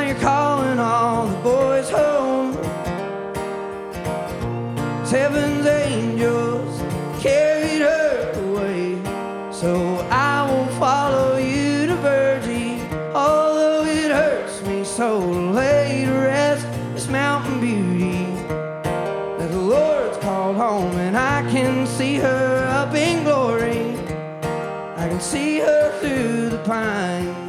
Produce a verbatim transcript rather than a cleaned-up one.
you're calling all the boys home. Heaven's angels carried her away. So I will follow you to Virgie, although it hurts me so to lay to rest this mountain beauty that the Lord's called home. And I can see her up in glory, I can see her through the pines.